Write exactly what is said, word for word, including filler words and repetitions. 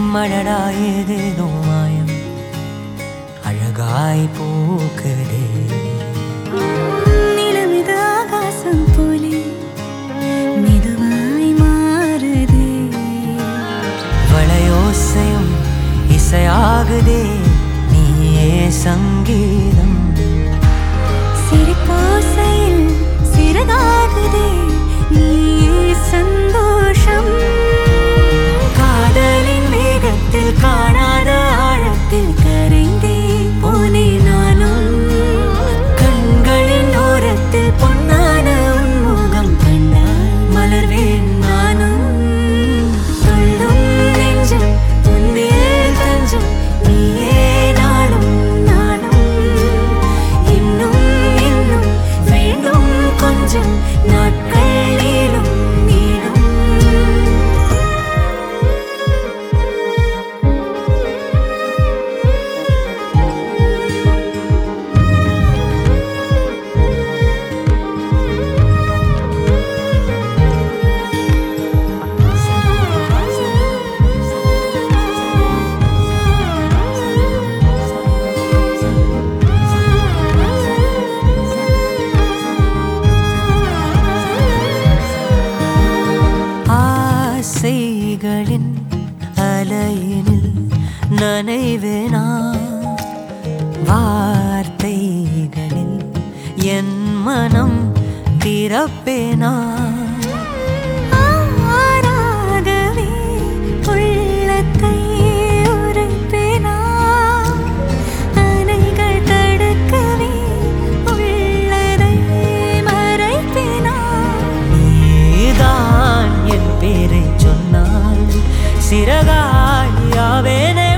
மழடா ஏதேதோ மாயம் அழகாய் பூக்குதே. நிலமிது ஆகாசம் போலே மெதுவாய் மாறுதே. வளையோசையும் இசையாகுதே நீயே சங்கீதம். சிரிப்போசையில் சிறகாகுதே நீயே சந்தோஷம். காதலின் வேகத்தில் காணாத ஆழத்தில் கரைந்தே போனே நானும். கண்களின் ஓரத்தில் பொன்னான உன்முகம் கண்டால் மலர்வேன் நானும். துள்ளும் நெஞ்சம் துன்பில் தஞ்சம் நீயே நாளும் நானும். இன்னும் இன்னும் வேண்டும் கொஞ்சம் நாட்கள் நீளும் நீளும். ஆசைகளின் அலையினில் நனைவேனா. வார்த்தைகளில் என் மனம் திறப்பேனா. ஆராகவே உள்ளத்தை உரைப்பேனா. அணைகள் தடுக்கவே உள்ளதை மறைப்பேனா. நீதான் என் பேரை சொன்னால் சிறகாய் யாவேனே.